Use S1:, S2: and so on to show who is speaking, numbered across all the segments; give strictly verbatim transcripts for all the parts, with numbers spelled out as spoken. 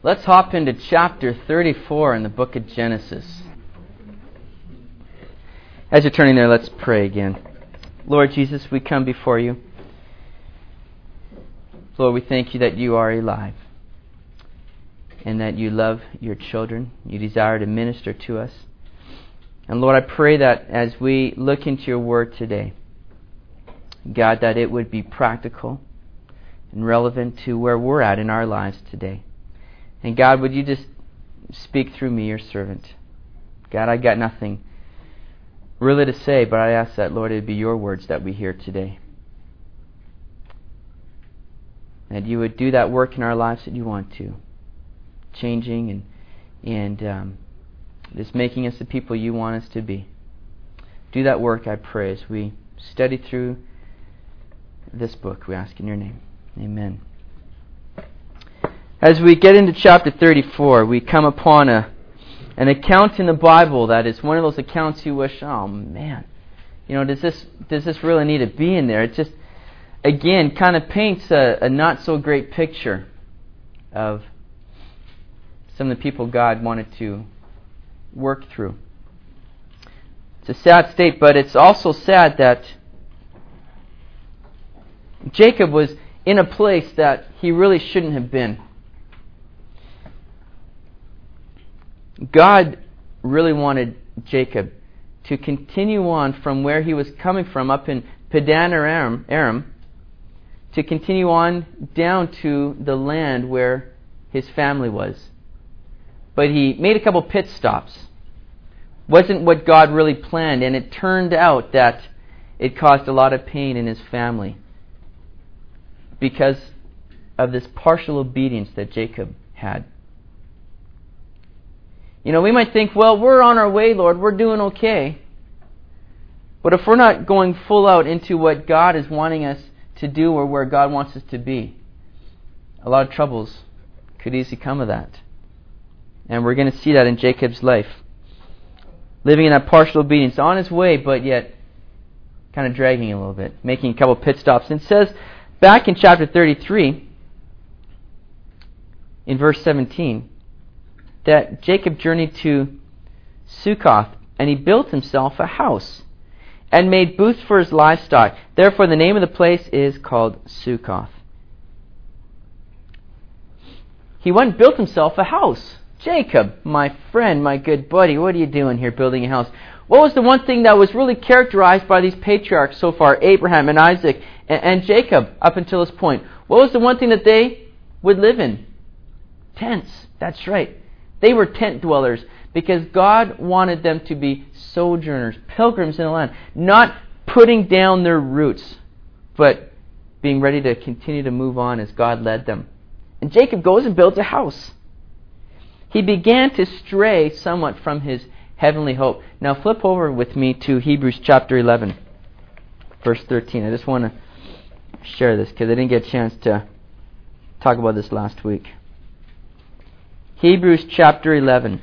S1: Let's hop into chapter thirty-four in the book of Genesis. As you're turning there, let's pray again. Lord Jesus, we come before you. Lord, we thank you that you are alive and that you love your children. You desire to minister to us. And Lord, I pray that as we look into your word today, God, that it would be practical and relevant to where we're at in our lives today. And God, would you just speak through me, your servant? God, I got nothing really to say, but I ask that, Lord, it would be your words that we hear today. That you would do that work in our lives that you want to. Changing and and um, just making us the people you want us to be. Do that work, I pray, as we study through this book. We ask in your name. Amen. As we get into chapter thirty-four, we come upon a an account in the Bible that is one of those accounts you wish, oh man, you know, does this does this really need to be in there? It just, again, kind of paints a, a not so great picture of some of the people God wanted to work through. It's a sad state, but it's also sad that Jacob was in a place that he really shouldn't have been. God really wanted Jacob to continue on from where he was coming from up in Padan Aram, Aram, to continue on down to the land where his family was. But he made a couple pit stops. Wasn't what God really planned, and it turned out that it caused a lot of pain in his family because of this partial obedience that Jacob had. You know, we might think, well, we're on our way, Lord, we're doing okay. But if we're not going full out into what God is wanting us to do or where God wants us to be, a lot of troubles could easily come of that. And we're going to see that in Jacob's life. Living in that partial obedience, on his way, but yet kind of dragging a little bit, making a couple pit stops. And it says back in chapter thirty-three, in verse seventeen, that Jacob journeyed to Succoth, and he built himself a house and made booths for his livestock. Therefore, the name of the place is called Succoth. He went and built himself a house. Jacob, my friend, my good buddy, what are you doing here building a house? What was the one thing that was really characterized by these patriarchs so far, Abraham and Isaac and, and Jacob up until this point? What was the one thing that they would live in? Tents. That's right. They were tent dwellers because God wanted them to be sojourners, pilgrims in the land, not putting down their roots, but being ready to continue to move on as God led them. And Jacob goes and builds a house. He began to stray somewhat from his heavenly hope. Now flip over with me to Hebrews chapter eleven, verse thirteen. I just want to share this because I didn't get a chance to talk about this last week. Hebrews chapter eleven.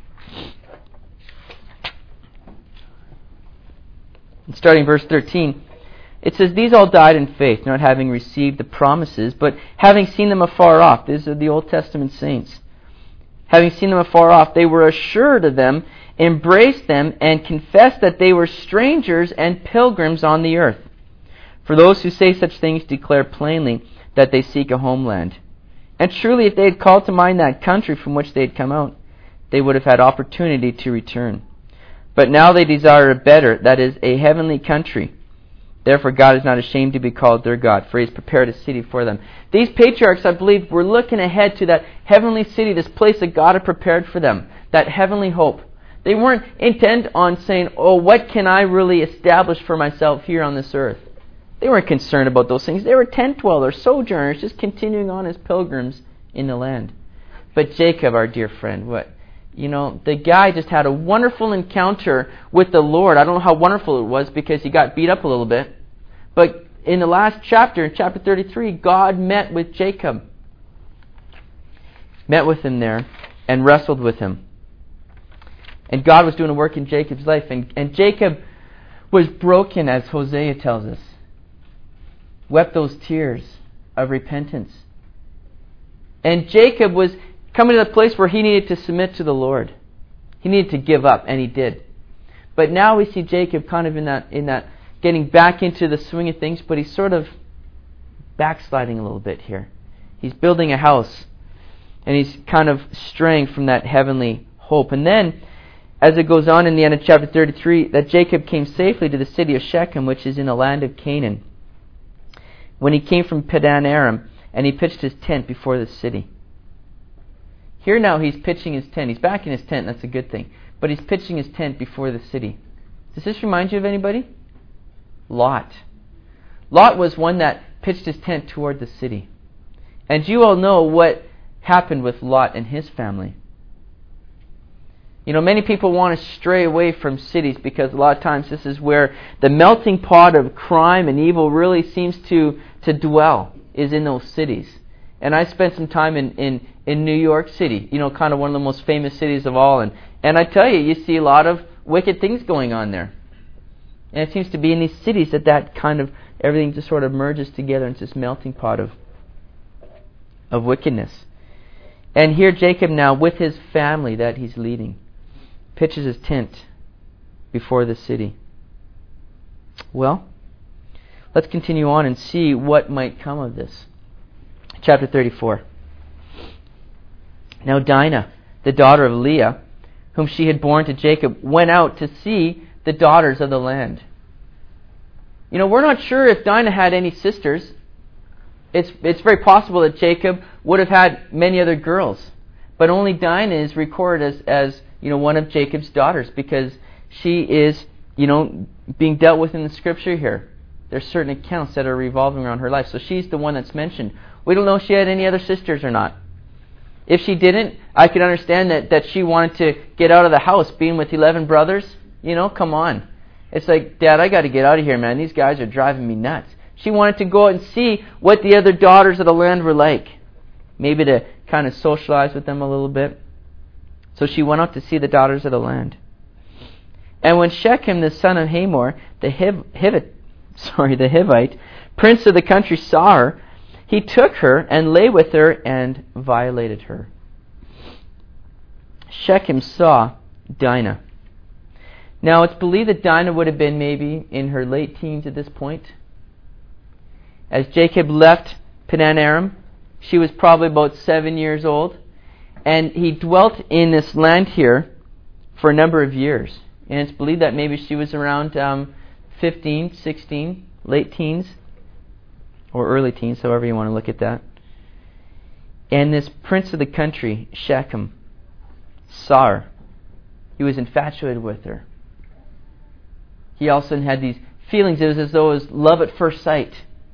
S1: Starting verse thirteen, it says, "These all died in faith, not having received the promises, but having seen them afar off." These are the Old Testament saints. "Having seen them afar off, they were assured of them, embraced them, and confessed that they were strangers and pilgrims on the earth. For those who say such things declare plainly that they seek a homeland. And truly, if they had called to mind that country from which they had come out, they would have had opportunity to return. But now they desire a better, that is, a heavenly country. Therefore God is not ashamed to be called their God, for He has prepared a city for them." These patriarchs, I believe, were looking ahead to that heavenly city, this place that God had prepared for them, that heavenly hope. They weren't intent on saying, oh, what can I really establish for myself here on this earth? They weren't concerned about those things. They were tent dwellers, sojourners, just continuing on as pilgrims in the land. But Jacob, our dear friend, what? You know, the guy just had a wonderful encounter with the Lord. I don't know how wonderful it was because he got beat up a little bit. But in the last chapter, in chapter thirty-three, God met with Jacob. Met with him there and wrestled with him. And God was doing a work in Jacob's life. And, and Jacob was broken, as Hosea tells us. Wept those tears of repentance. And Jacob was coming to the place where he needed to submit to the Lord. He needed to give up, and he did. But now we see Jacob kind of in that, in that getting back into the swing of things, but he's sort of backsliding a little bit here. He's building a house, and he's kind of straying from that heavenly hope. And then, as it goes on in the end of chapter thirty-three, that Jacob came safely to the city of Shechem, which is in the land of Canaan, when he came from Padan Aram, and he pitched his tent before the city. Here now he's pitching his tent. He's back in his tent, that's a good thing. But he's pitching his tent before the city. Does this remind you of anybody? Lot. Lot was one that pitched his tent toward the city. And you all know what happened with Lot and his family. You know, many people want to stray away from cities because a lot of times this is where the melting pot of crime and evil really seems to, to dwell, is in those cities. And I spent some time in, in, in New York City, you know, kind of one of the most famous cities of all. And, and I tell you, you see a lot of wicked things going on there. And it seems to be in these cities that that kind of, everything just sort of merges together into this melting pot of, of wickedness. And here Jacob now, with his family that he's leading, pitches his tent before the city. Well, let's continue on and see what might come of this. Chapter thirty-four. Now Dinah, the daughter of Leah, whom she had borne to Jacob, went out to see the daughters of the land. You know, we're not sure if Dinah had any sisters. It's it's very possible that Jacob would have had many other girls, but only Dinah is recorded as, as you know, one of Jacob's daughters, because she is, you know, being dealt with in the scripture here. There's certain accounts that are revolving around her life. So she's the one that's mentioned. We don't know if she had any other sisters or not. If she didn't, I could understand that, that she wanted to get out of the house, being with eleven brothers. You know, come on. It's like, Dad, I got to get out of here, man. These guys are driving me nuts. She wanted to go out and see what the other daughters of the land were like. Maybe to kind of socialize with them a little bit. So she went out to see the daughters of the land. And when Shechem, the son of Hamor, the Hiv- Hivite, sorry, the Hivite, prince of the country, saw her, he took her and lay with her and violated her. Shechem saw Dinah. Now it's believed that Dinah would have been maybe in her late teens at this point. As Jacob left Padan Aram, she was probably about seven years old. And he dwelt in this land here for a number of years. And it's believed that maybe she was around um, fifteen, sixteen, late teens, or early teens, however you want to look at that. And this prince of the country, Shechem, saw her. He was infatuated with her. He also had these feelings. It was as though it was love at first sight.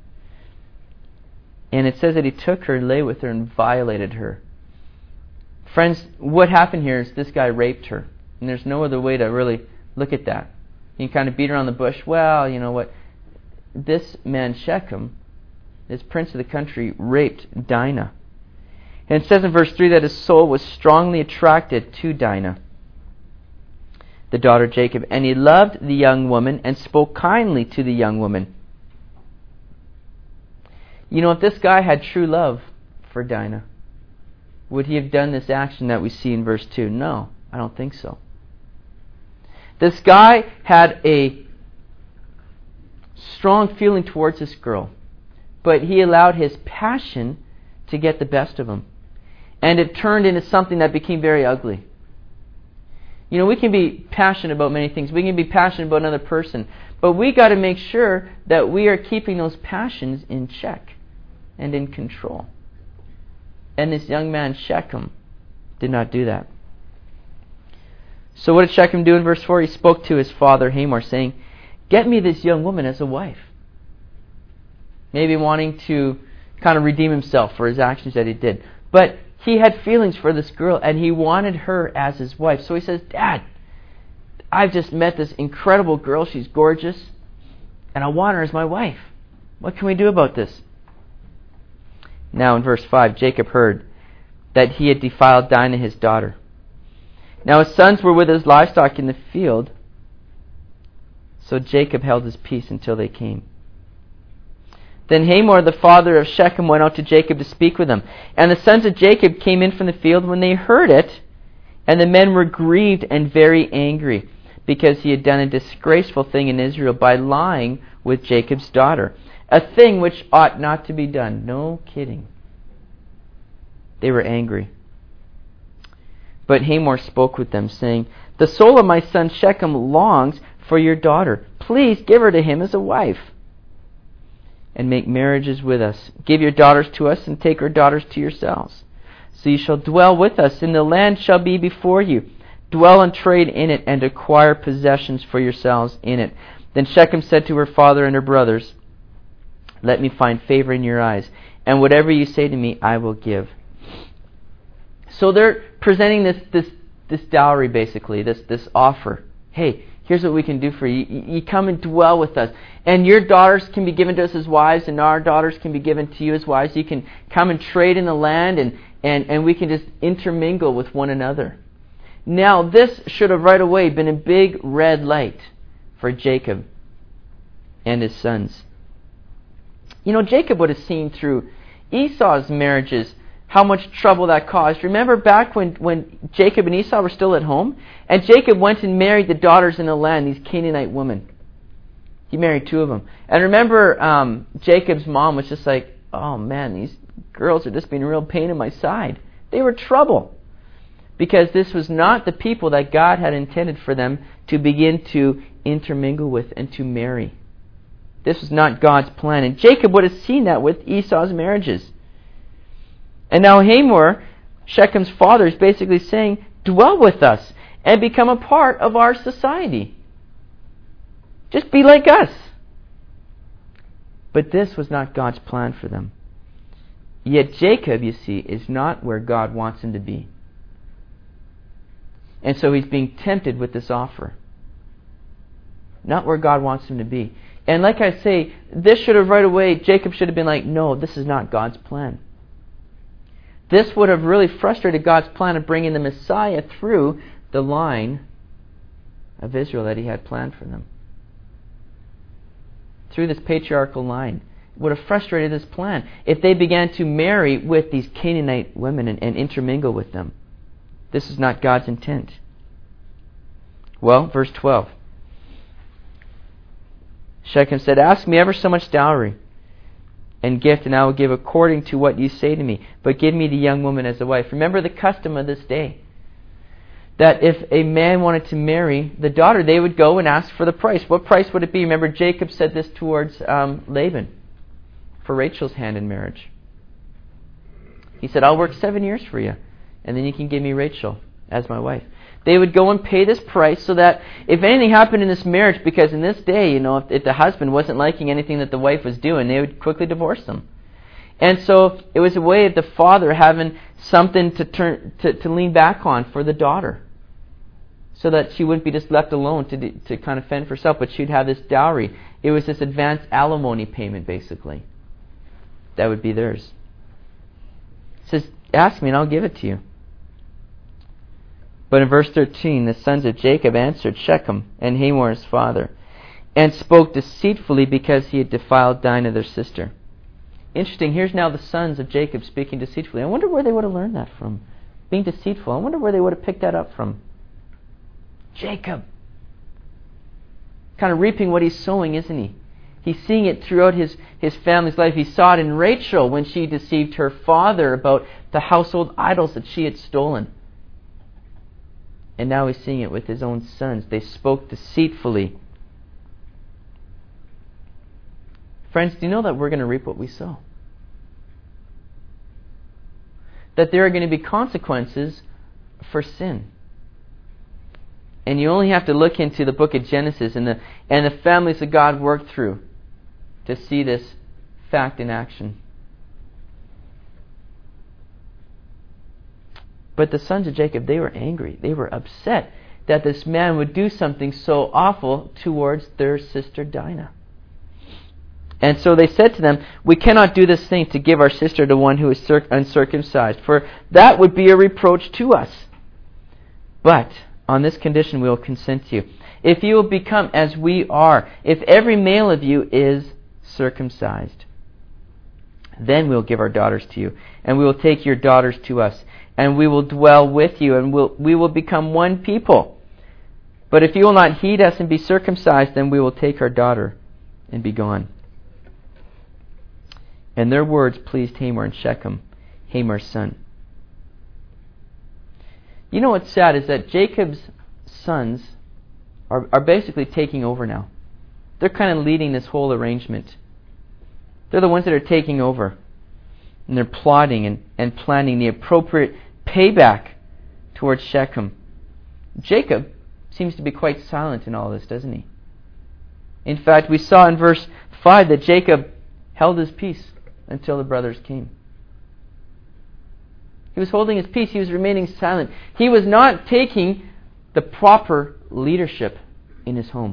S1: And it says that he took her and lay with her and violated her. Friends, what happened here is this guy raped her. And there's no other way to really look at that. You can kind of beat around the bush. Well, you know what? This man, Shechem, this prince of the country, raped Dinah. And it says in verse three that his soul was strongly attracted to Dinah, the daughter of Jacob. And he loved the young woman and spoke kindly to the young woman. You know, if this guy had true love for Dinah, would he have done this action that we see in verse two? No, I don't think so. This guy had a strong feeling towards this girl, but he allowed his passion to get the best of him. And it turned into something that became very ugly. You know, we can be passionate about many things. We can be passionate about another person. But we got to make sure that we are keeping those passions in check and in control. And this young man, Shechem, did not do that. So what did Shechem do in verse four? He spoke to his father Hamor, saying, "Get me this young woman as a wife." Maybe wanting to kind of redeem himself for his actions that he did. But he had feelings for this girl, and he wanted her as his wife. So he says, "Dad, I've just met this incredible girl. She's gorgeous, and I want her as my wife. What can we do about this?" Now in verse five, Jacob heard that he had defiled Dinah his daughter. Now his sons were with his livestock in the field, so Jacob held his peace until they came. Then Hamor, the father of Shechem, went out to Jacob to speak with him. And the sons of Jacob came in from the field when they heard it, and the men were grieved and very angry, because he had done a disgraceful thing in Israel by lying with Jacob's daughter, a thing which ought not to be done. No kidding. They were angry. But Hamor spoke with them, saying, "The soul of my son Shechem longs for your daughter. Please give her to him as a wife, and make marriages with us. Give your daughters to us, and take our daughters to yourselves. So you shall dwell with us, and the land shall be before you. Dwell and trade in it, and acquire possessions for yourselves in it." Then Shechem said to her father and her brothers, "Let me find favor in your eyes, and whatever you say to me, I will give." So they're presenting this this this dowry, basically, this this offer. Hey, here's what we can do for you. You, you come and dwell with us, and your daughters can be given to us as wives, and our daughters can be given to you as wives. You can come and trade in the land, and, and, and we can just intermingle with one another. Now, this should have right away been a big red light for Jacob and his sons. You know, Jacob would have seen through Esau's marriages how much trouble that caused. Remember back when, when Jacob and Esau were still at home? And Jacob went and married the daughters in the land, these Canaanite women. He married two of them. And remember, um, Jacob's mom was just like, "Oh man, these girls are just being a real pain in my side." They were trouble, because this was not the people that God had intended for them to begin to intermingle with and to marry. This was not God's plan. And Jacob would have seen that with Esau's marriages. And now Hamor, Shechem's father, is basically saying, dwell with us and become a part of our society. Just be like us. But this was not God's plan for them. Yet Jacob, you see, is not where God wants him to be. And so he's being tempted with this offer. Not where God wants him to be. And like I say, this should have right away, Jacob should have been like, no, this is not God's plan. This would have really frustrated God's plan of bringing the Messiah through the line of Israel that he had planned for them. Through this patriarchal line. It would have frustrated this plan if they began to marry with these Canaanite women and, and intermingle with them. This is not God's intent. Well, verse twelve. Shechem said, "Ask me ever so much dowry and gift, and I will give according to what you say to me. But give me the young woman as a wife." Remember the custom of this day. That if a man wanted to marry the daughter, they would go and ask for the price. What price would it be? Remember, Jacob said this towards um, Laban for Rachel's hand in marriage. He said, "I'll work seven years for you, and then you can give me Rachel as my wife." They would go and pay this price so that if anything happened in this marriage, because in this day, you know, if, if the husband wasn't liking anything that the wife was doing, they would quickly divorce them. And so it was a way of the father having something to turn to, to lean back on for the daughter, so that she wouldn't be just left alone to to kind of fend for herself, but she'd have this dowry. It was this advanced alimony payment, basically. That would be theirs. It says, "Ask me and I'll give it to you." But in verse thirteen, the sons of Jacob answered Shechem and Hamor his father, and spoke deceitfully because he had defiled Dinah their sister. Interesting, here's now the sons of Jacob speaking deceitfully. I wonder where they would have learned that from. Being deceitful. I wonder where they would have picked that up from. Jacob. Kind of reaping what he's sowing, isn't he? He's seeing it throughout his, his family's life. He saw it in Rachel when she deceived her father about the household idols that she had stolen. And now he's seeing it with his own sons. They spoke deceitfully. Friends, do you know that we're going to reap what we sow? That there are going to be consequences for sin. And you only have to look into the book of Genesis and the, and the families that God worked through to see this fact in action. But the sons of Jacob, they were angry. They were upset that this man would do something so awful towards their sister Dinah. And so they said to them, "We cannot do this thing to give our sister to one who is circ- uncircumcised, for that would be a reproach to us. But on this condition we will consent to you. If you will become as we are, if every male of you is circumcised." then we will give our daughters to you, and we will take your daughters to us, and we will dwell with you, and we'll, we will become one people. But if you will not heed us and be circumcised, then we will take our daughter and be gone." And their words pleased Hamor and Shechem, Hamor's son. You know what's sad is that Jacob's sons are, are basically taking over now. They're kind of leading this whole arrangement. They're the ones that are taking over. And they're plotting and, and planning the appropriate payback towards Shechem. Jacob seems to be quite silent in all this, doesn't he? In fact, we saw in verse five that Jacob held his peace until the brothers came. He was holding his peace. He was remaining silent. He was not taking the proper leadership in his home.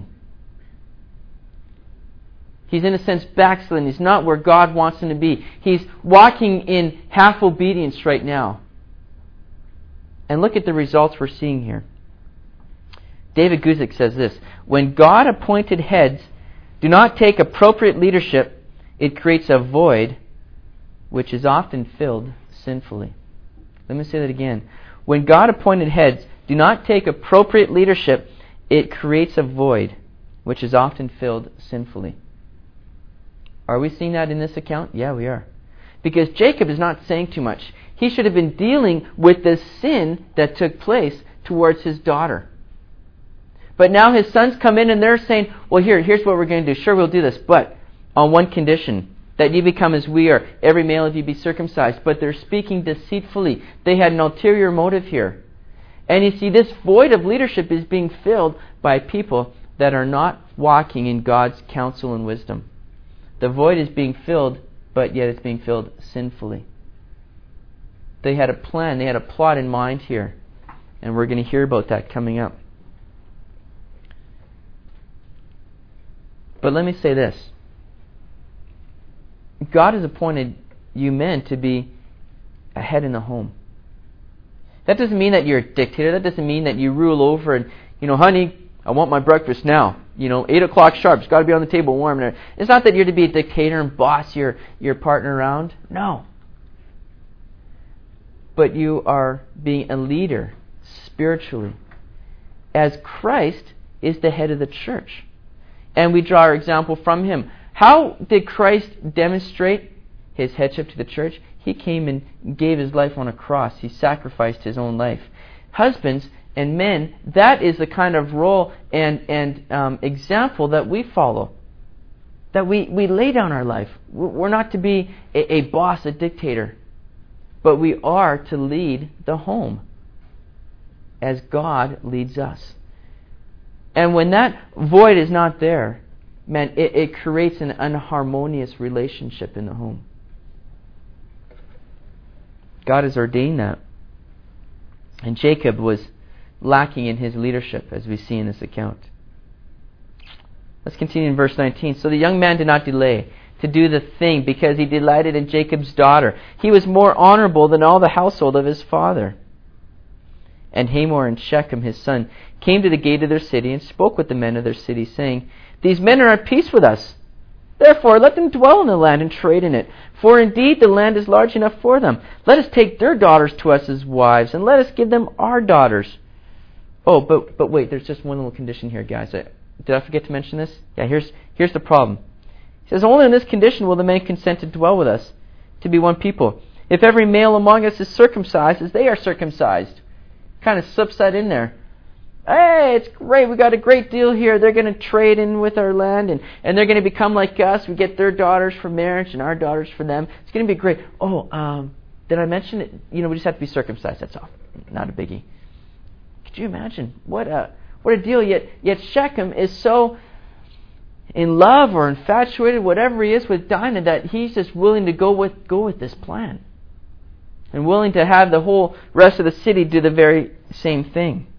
S1: He's in a sense backslidden. He's not where God wants him to be. He's walking in half obedience right now. And look at the results we're seeing here. David Guzik says this: "When God appointed heads do not take appropriate leadership, it creates a void which is often filled sinfully." Let me say that again. When God appointed heads do not take appropriate leadership, it creates a void which is often filled sinfully. Are we seeing that in this account? Yeah, we are. Because Jacob is not saying too much. He should have been dealing with the sin that took place towards his daughter. But now his sons come in and they're saying, well, here, here's what we're going to do. Sure, we'll do this, but on one condition, that you become as we are, every male of you be circumcised. But they're speaking deceitfully. They had an ulterior motive here. And you see, this void of leadership is being filled by people that are not walking in God's counsel and wisdom. The void is being filled, but yet it's being filled sinfully. They had a plan, they had a plot in mind here. And we're going to hear about that coming up. But let me say this. God has appointed you men to be a head in the home. That doesn't mean that you're a dictator. That doesn't mean that you rule over and, you know, honey, I want my breakfast now. You know, eight o'clock sharp. It's got to be on the table warm. It's not that you're to be a dictator and boss your, your partner around. No. But you are being a leader spiritually, as Christ is the head of the church. And we draw our example from Him. How did Christ demonstrate His headship to the church? He came and gave His life on a cross. He sacrificed His own life. Husbands and men, that is the kind of role and, and um, example that we follow. That we, we lay down our life. We're not to be a, a boss, a dictator. But we are to lead the home as God leads us. And when that void is not there, man, it, it creates an unharmonious relationship in the home. God has ordained that. And Jacob was lacking in his leadership, as we see in this account. Let's continue in verse nineteen. "So the young man did not delay to do the thing, because he delighted in Jacob's daughter. He was more honorable than all the household of his father. And Hamor and Shechem his son came to the gate of their city and spoke with the men of their city, saying, These men are at peace with us. Therefore let them dwell in the land and trade in it. For indeed the land is large enough for them. Let us take their daughters to us as wives, and let us give them our daughters." Oh, but but wait, there's just one little condition here, guys. I, did I forget to mention this? Yeah, here's here's the problem. He says, "Only in this condition will the men consent to dwell with us, to be one people. If every male among us is circumcised as they are circumcised." Kind of slips that in there. Hey, it's great. We got a great deal here. They're going to trade in with our land, and, and they're going to become like us. We get their daughters for marriage and our daughters for them. It's going to be great. Oh, um, did I mention it? You know, we just have to be circumcised. That's all. Not a biggie. Could you imagine what a what a deal? Yet yet Shechem is so in love or infatuated, whatever he is, with Dinah, that he's just willing to go with go with this plan, and willing to have the whole rest of the city do the very same thing.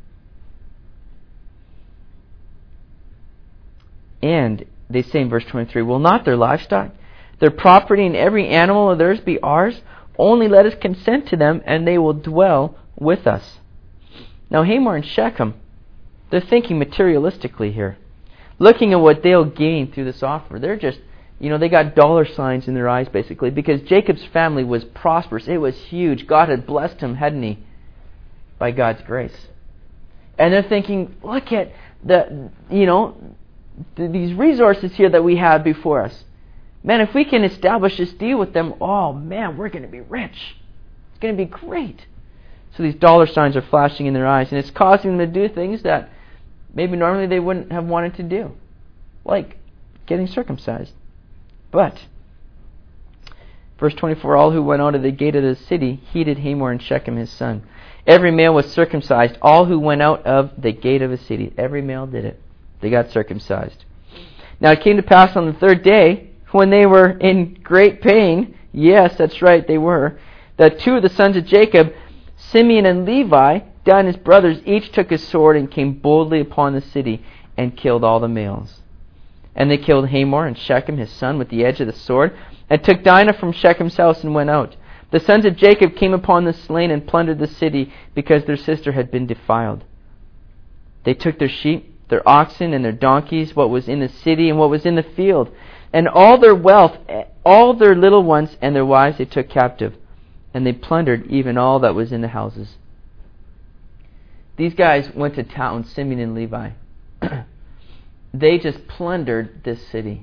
S1: And they say in verse twenty-three, "Will not their livestock, their property, and every animal of theirs be ours? Only let us consent to them, and they will dwell with us." Now Hamor and Shechem, they're thinking materialistically here, looking at what they'll gain through this offer. They're just You know, they got dollar signs in their eyes, basically, because Jacob's family was prosperous. It was huge. God had blessed him, hadn't he? By God's grace. And they're thinking, look at the, you know, th- these resources here that we have before us. Man, if we can establish this deal with them, oh man, we're going to be rich. It's going to be great. So these dollar signs are flashing in their eyes, and it's causing them to do things that maybe normally they wouldn't have wanted to do, like getting circumcised. But, verse twenty-four, all who went out of the gate of the city heeded Hamor and Shechem his son. Every male was circumcised, all who went out of the gate of the city. Every male did it. They got circumcised. Now it came to pass on the third day, when they were in great pain, yes, that's right, they were, that two of the sons of Jacob, Simeon and Levi, Dan his brothers, each took a sword and came boldly upon the city and killed all the males. And they killed Hamor and Shechem his son with the edge of the sword, and took Dinah from Shechem's house and went out. The sons of Jacob came upon the slain and plundered the city, because their sister had been defiled. They took their sheep, their oxen, and their donkeys, what was in the city and what was in the field, and all their wealth, all their little ones and their wives they took captive, and they plundered even all that was in the houses. These guys went to town, Simeon and Levi. They just plundered this city.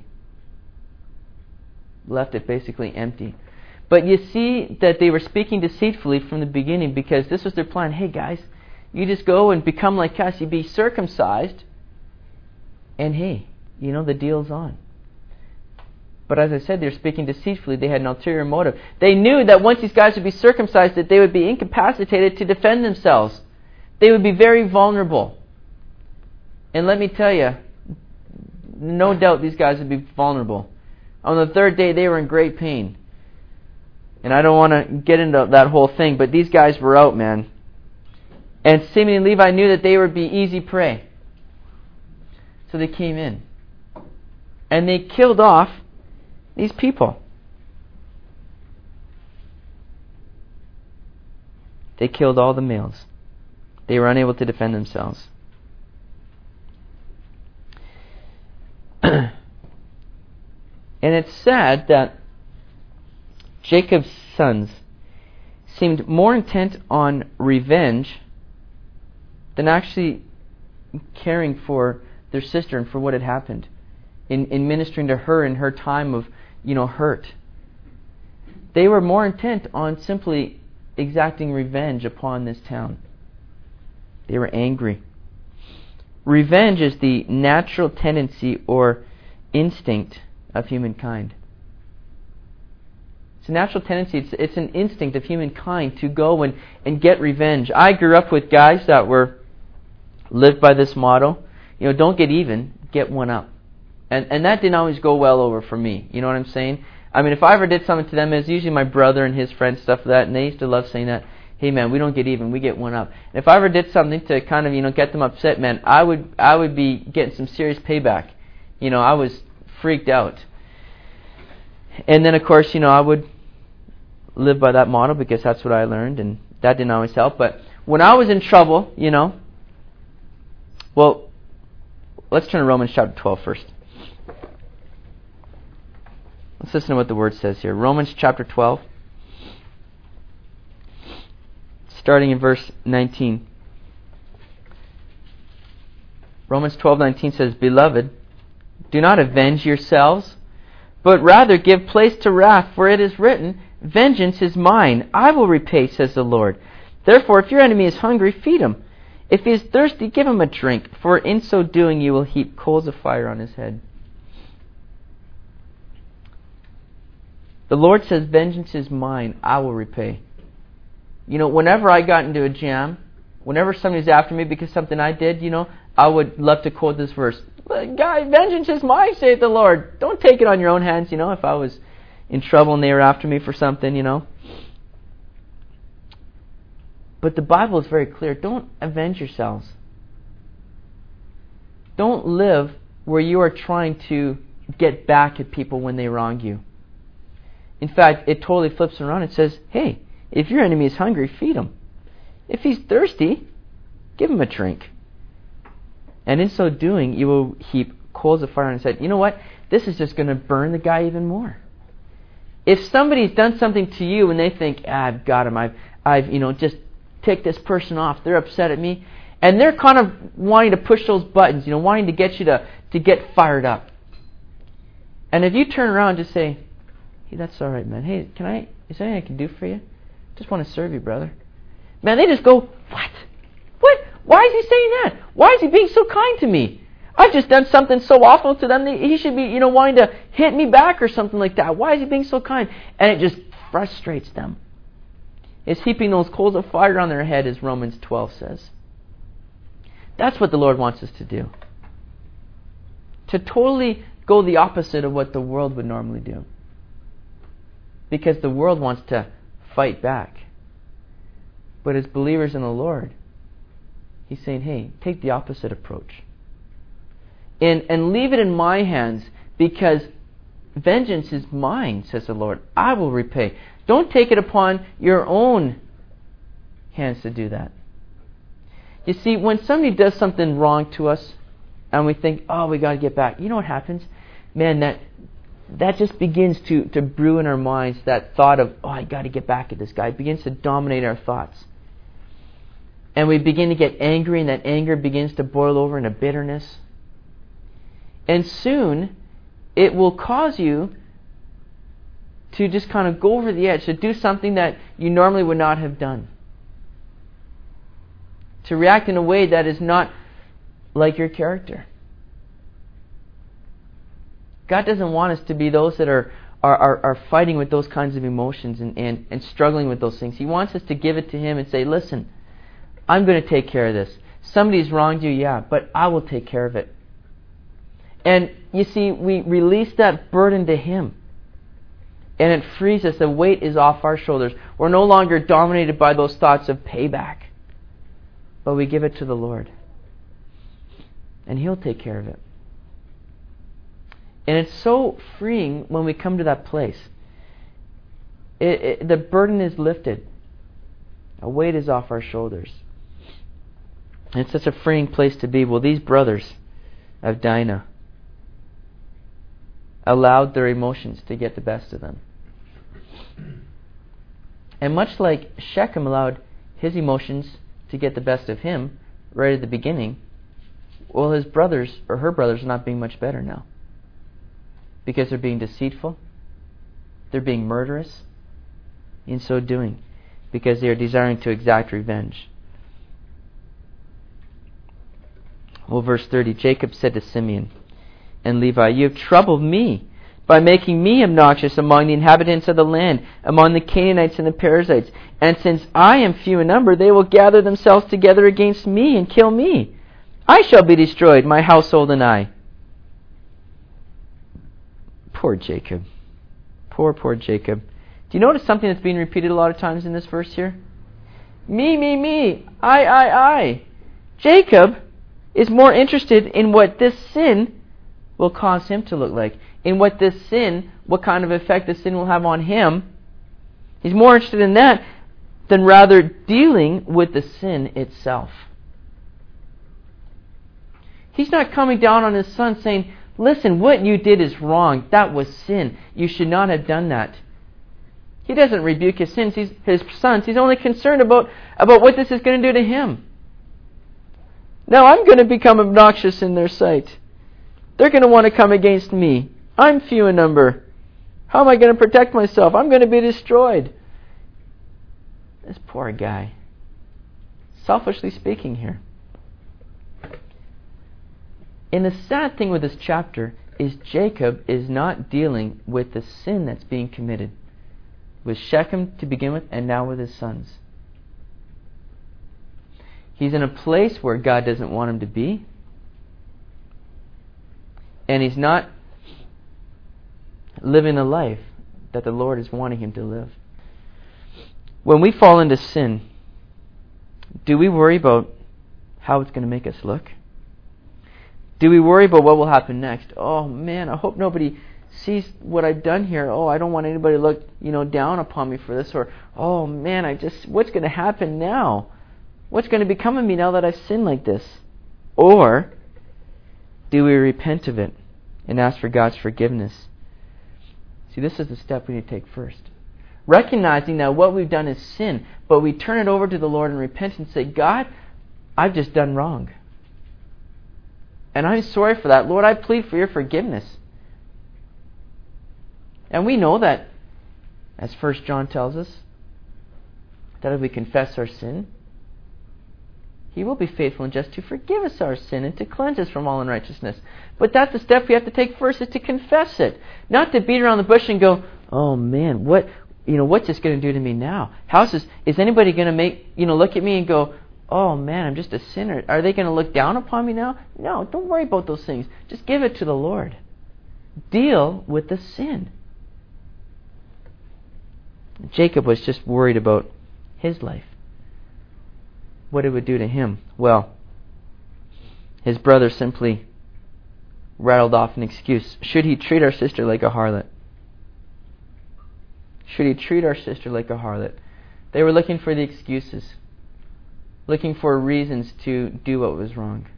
S1: Left it basically empty. But you see that they were speaking deceitfully from the beginning, because this was their plan. Hey guys, you just go and become like us. You be circumcised, and hey, you know, the deal's on. But as I said, they were speaking deceitfully. They had an ulterior motive. They knew that once these guys would be circumcised, that they would be incapacitated to defend themselves. They would be very vulnerable. And let me tell you, no doubt these guys would be vulnerable. On the third day, they were in great pain. And I don't want to get into that whole thing, but these guys were out, man. And Simeon and Levi knew that they would be easy prey. So they came in. And they killed off these people. They killed all the males. They were unable to defend themselves. And it's sad that Jacob's sons seemed more intent on revenge than actually caring for their sister and for what had happened, in, in ministering to her in her time of, you know, hurt. They were more intent on simply exacting revenge upon this town. They were angry. Revenge is the natural tendency or instinct of humankind. It's a natural tendency. It's, it's an instinct of humankind to go and, and get revenge. I grew up with guys that were lived by this motto. You know, don't get even, get one up. And and that didn't always go well over for me. You know what I'm saying? I mean, if I ever did something to them, it was usually my brother and his friends, stuff like that, and they used to love saying that. Hey man, we don't get even, we get one up. And if I ever did something to kind of, you know, get them upset, man, I would I would be getting some serious payback. You know, I was freaked out. And then of course, you know, I would live by that motto because that's what I learned, and that didn't always help. But when I was in trouble, you know, well, let's turn to Romans chapter twelve first. Let's listen to what the Word says here. Romans chapter twelve, starting in verse nineteen. Romans twelve nineteen says, Beloved, do not avenge yourselves, but rather give place to wrath, for it is written, Vengeance is mine, I will repay, says the Lord. Therefore, if your enemy is hungry, feed him. If he is thirsty, give him a drink, for in so doing you will heap coals of fire on his head. The Lord says, vengeance is mine, I will repay. You know, whenever I got into a jam, whenever somebody's after me because something I did, you know, I would love to quote this verse. Guy, vengeance is mine, saith the Lord. Don't take it on your own hands, you know, if I was in trouble and they were after me for something, you know. But the Bible is very clear. Don't avenge yourselves. Don't live where you are trying to get back at people when they wrong you. In fact, it totally flips around. It says, hey, if your enemy is hungry, feed him. If he's thirsty, give him a drink. And in so doing, you will heap coals of fire on his head. You know what? this is just going to burn the guy even more. If somebody's done something to you and they think, ah, I've got him, I've, I've, you know, just take this person off, they're upset at me, and they're kind of wanting to push those buttons, you know, wanting to get you to, to get fired up. And if you turn around and just say, hey, that's all right, man. Hey, can I, is there anything I can do for you? Just want to serve you, brother. Man, they just go, what? What? Why is he saying that? Why is he being so kind to me? I've just done something so awful to them. He should be, you know, wanting to hit me back or something like that. Why is he being so kind? And it just frustrates them. It's heaping those coals of fire on their head, as Romans twelve says. That's what the Lord wants us to do. To totally go the opposite of what the world would normally do. Because the world wants to fight back. But as believers in the Lord, He's saying, hey, take the opposite approach. And, and leave it in my hands, because vengeance is mine, says the Lord. I will repay. Don't take it upon your own hands to do that. You see, when somebody does something wrong to us, and we think, oh, we got to get back, you know what happens? Man, that that just begins to, to brew in our minds, that thought of, oh, I got to get back at this guy. It begins to dominate our thoughts. And we begin to get angry, and that anger begins to boil over into bitterness. And soon, it will cause you to just kind of go over the edge, to do something that you normally would not have done. To react in a way that is not like your character. God doesn't want us to be those that are are, are, are fighting with those kinds of emotions and, and, and struggling with those things. He wants us to give it to Him and say, listen, I'm going to take care of this. Somebody's wronged you, yeah, but I will take care of it. And you see, we release that burden to Him. And it frees us. The weight is off our shoulders. We're no longer dominated by those thoughts of payback. But we give it to the Lord. And He'll take care of it. And it's so freeing when we come to that place. It, it, the burden is lifted. A weight is off our shoulders. And it's such a freeing place to be. Well, these brothers of Dinah allowed their emotions to get the best of them. And much like Shechem allowed his emotions to get the best of him right at the beginning, well, his brothers, or her brothers, are not being much better now. Because they're being deceitful. They're being murderous in so doing. Because they are desiring to exact revenge. Well, verse thirty, Jacob said to Simeon and Levi, you have troubled me by making me obnoxious among the inhabitants of the land, among the Canaanites and the Perizzites. And since I am few in number, they will gather themselves together against me and kill me. I shall be destroyed, my household and I. Poor Jacob. Poor, poor Jacob. Do you notice something that's being repeated a lot of times in this verse here? Me, me, me. I, I, I. Jacob is more interested in what this sin will cause him to look like. In what this sin, what kind of effect this sin will have on him. He's more interested in that than rather dealing with the sin itself. He's not coming down on his son saying, listen, what you did is wrong. That was sin. You should not have done that. He doesn't rebuke his sins, he's, his sons. He's only concerned about, about what this is going to do to him. Now I'm going to become obnoxious in their sight. They're going to want to come against me. I'm few in number. How am I going to protect myself? I'm going to be destroyed. This poor guy. Selfishly speaking here. And the sad thing with this chapter is Jacob is not dealing with the sin that's being committed. With Shechem to begin with, and now with his sons. He's in a place where God doesn't want him to be. And he's not living the life that the Lord is wanting him to live. When we fall into sin, do we worry about how it's going to make us look? Do we worry about what will happen next? Oh man, I hope nobody sees what I've done here. Oh, I don't want anybody to look, you know, down upon me for this. Or, oh man, I just, what's going to happen now? What's going to become of me now that I've sinned like this? Or do we repent of it and ask for God's forgiveness. See, this is the step we need to take first. Recognizing that what we've done is sin, but we turn it over to the Lord in repentance and say, God, I've just done wrong. And I'm sorry for that. Lord, I plead for your forgiveness. And we know that, as First John tells us, that if we confess our sin, He will be faithful and just to forgive us our sin and to cleanse us from all unrighteousness. But that's the step we have to take first, is to confess it. Not to beat around the bush and go, oh man, what you know, what's this going to do to me now? How's this, is anybody going to make, you know, look at me and go, oh man, I'm just a sinner. Are they going to look down upon me now? No, don't worry about those things. Just give it to the Lord. Deal with the sin. Jacob was just worried about his life. What it would do to him. Well, his brother simply rattled off an excuse. Should he treat our sister like a harlot? Should he treat our sister like a harlot? They were looking for the excuses. Looking for reasons to do what was wrong.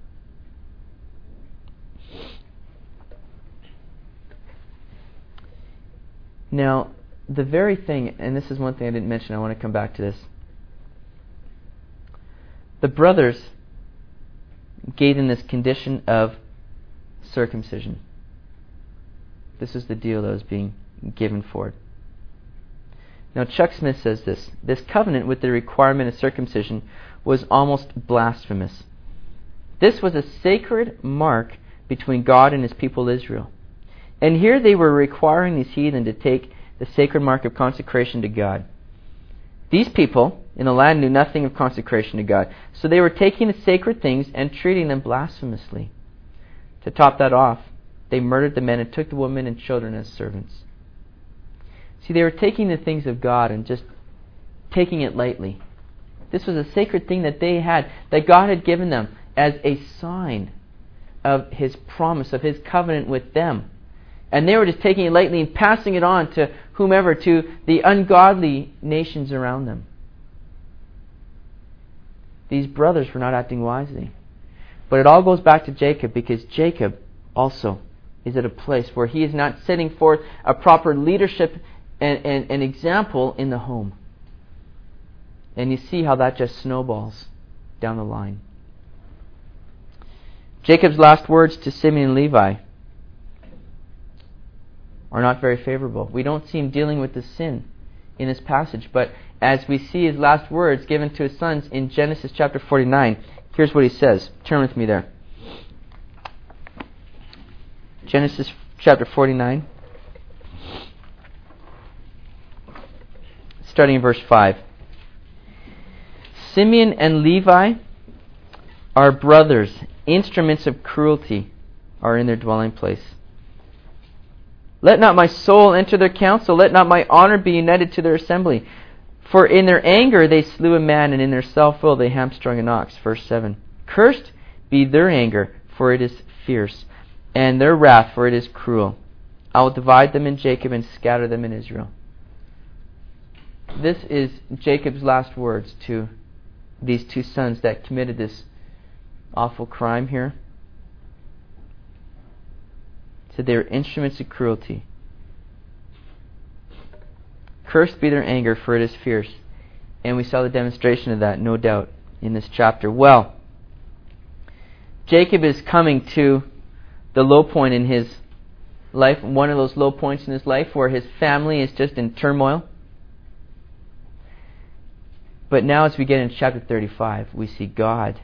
S1: Now, the very thing, and this is one thing I didn't mention, I want to come back to this. The brothers gave them this condition of circumcision. This is the deal that was being given for it. Now, Chuck Smith says this. This covenant with the requirement of circumcision was almost blasphemous. This was a sacred mark between God and His people Israel. And here they were requiring these heathen to take the sacred mark of consecration to God. These people in the land knew nothing of consecration to God. So they were taking the sacred things and treating them blasphemously. To top that off, they murdered the men and took the women and children as servants. See, they were taking the things of God and just taking it lightly. This was a sacred thing that they had, that God had given them as a sign of His promise, of His covenant with them. And they were just taking it lightly and passing it on to whomever, to the ungodly nations around them. These brothers were not acting wisely. But it all goes back to Jacob, because Jacob also is at a place where he is not setting forth a proper leadership and, and, and example in the home. And you see how that just snowballs down the line. Jacob's last words to Simeon and Levi are not very favorable. We don't see him dealing with the sin in this passage, but as we see his last words given to his sons in Genesis chapter forty-nine, here's what he says. Turn with me there. Genesis chapter forty-nine, starting in verse five. Simeon and Levi are brothers. Instruments of cruelty are in their dwelling place. Let not my soul enter their council. Let not my honor be united to their assembly. For in their anger they slew a man, and in their self-will they hamstrung an ox. Verse seven. Cursed be their anger, for it is fierce, and their wrath, for it is cruel. I will divide them in Jacob and scatter them in Israel. This is Jacob's last words to these two sons that committed this awful crime here. So they are instruments of cruelty. Cursed be their anger, for it is fierce. And we saw the demonstration of that, no doubt, in this chapter. Well, Jacob is coming to the low point in his life, one of those low points in his life where his family is just in turmoil. But now as we get into chapter thirty-five, we see God.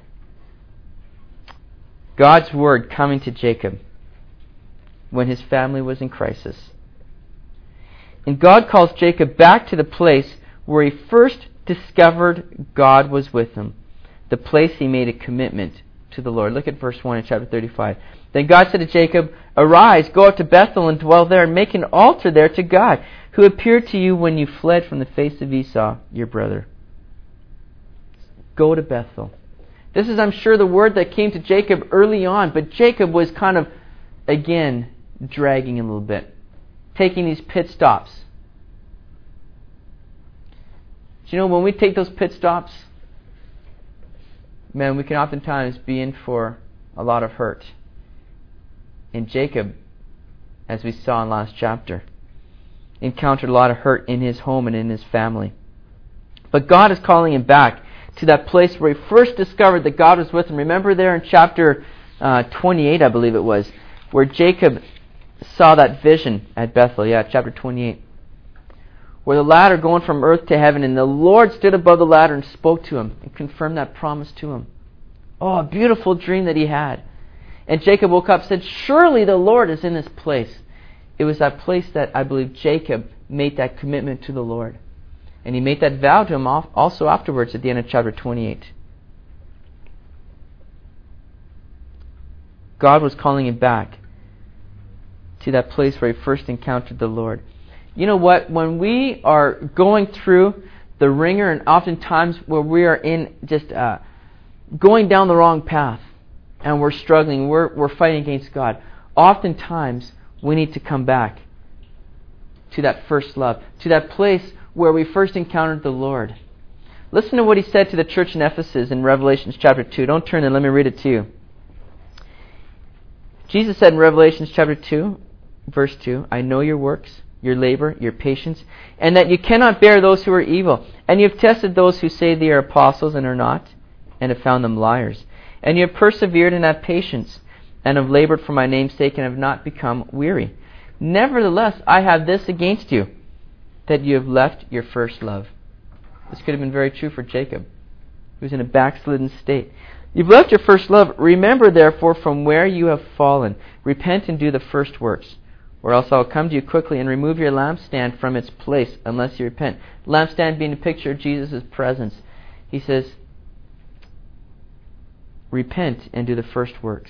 S1: God's word coming to Jacob when his family was in crisis. And God calls Jacob back to the place where he first discovered God was with him. The place he made a commitment to the Lord. Look at verse one in chapter thirty-five. Then God said to Jacob, Arise, go up to Bethel and dwell there, and make an altar there to God, who appeared to you when you fled from the face of Esau, your brother. Go to Bethel. This is, I'm sure, the word that came to Jacob early on, but Jacob was kind of, again, dragging a little bit, taking these pit stops. Do you know, when we take those pit stops, man, we can oftentimes be in for a lot of hurt. And Jacob, as we saw in last chapter, encountered a lot of hurt in his home and in his family. But God is calling him back to that place where he first discovered that God was with him. Remember there in chapter uh, twenty-eight, I believe it was, where Jacob saw that vision at Bethel. Yeah, chapter twenty-eight. Where the ladder going from earth to heaven, and the Lord stood above the ladder and spoke to him and confirmed that promise to him. Oh, a beautiful dream that he had. And Jacob woke up and said, surely the Lord is in this place. It was that place that I believe Jacob made that commitment to the Lord. And he made that vow to him also afterwards at the end of chapter twenty-eight. God was calling him back to that place where he first encountered the Lord. You know what? When we are going through the ringer, and oftentimes where we are in just uh, going down the wrong path, and we're struggling, we're we're fighting against God, oftentimes we need to come back to that first love, to that place where we first encountered the Lord. Listen to what he said to the church in Ephesus in Revelation chapter two. Don't turn there, let me read it to you. Jesus said in Revelation chapter two, verse two, I know your works, your labor, your patience, and that you cannot bear those who are evil. And you have tested those who say they are apostles and are not, and have found them liars. And you have persevered and have patience, and have labored for my name's sake, and have not become weary. Nevertheless, I have this against you, that you have left your first love. This could have been very true for Jacob, who was in a backslidden state. You've left your first love. Remember, therefore, from where you have fallen. Repent and do the first works, or else I will come to you quickly and remove your lampstand from its place, unless you repent. Lampstand being a picture of Jesus' presence. He says, repent and do the first works.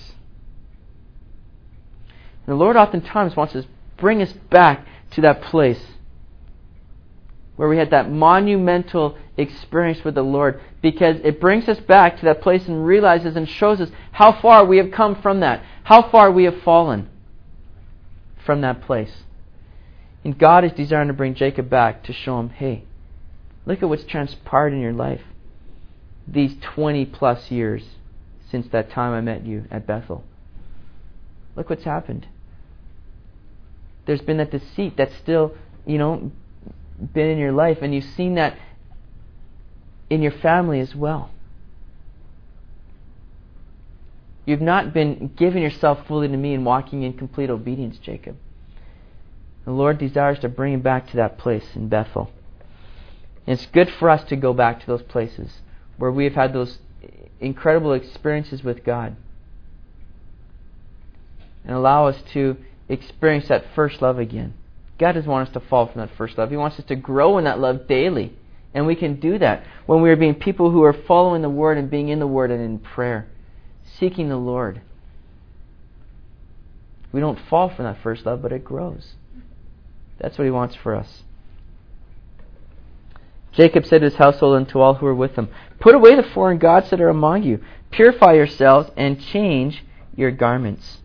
S1: And the Lord oftentimes wants to bring us back to that place where we had that monumental experience with the Lord, because it brings us back to that place and realizes and shows us how far we have come from that, how far we have fallen from that place. And God is desiring to bring Jacob back to show him, hey, look at what's transpired in your life these twenty plus years since that time I met you at Bethel. Look what's happened. There's been that deceit that's still, you know, been in your life, and you've seen that in your family as well. You've not been giving yourself fully to me and walking in complete obedience, Jacob. The Lord desires to bring him back to that place in Bethel. And it's good for us to go back to those places where we have had those incredible experiences with God, and allow us to experience that first love again. God doesn't want us to fall from that first love. He wants us to grow in that love daily. And we can do that when we are being people who are following the Word and being in the Word and in prayer, seeking the Lord. We don't fall from that first love, but it grows. That's what he wants for us. Jacob said to his household and to all who were with him, put away the foreign gods that are among you. Purify yourselves and change your garments.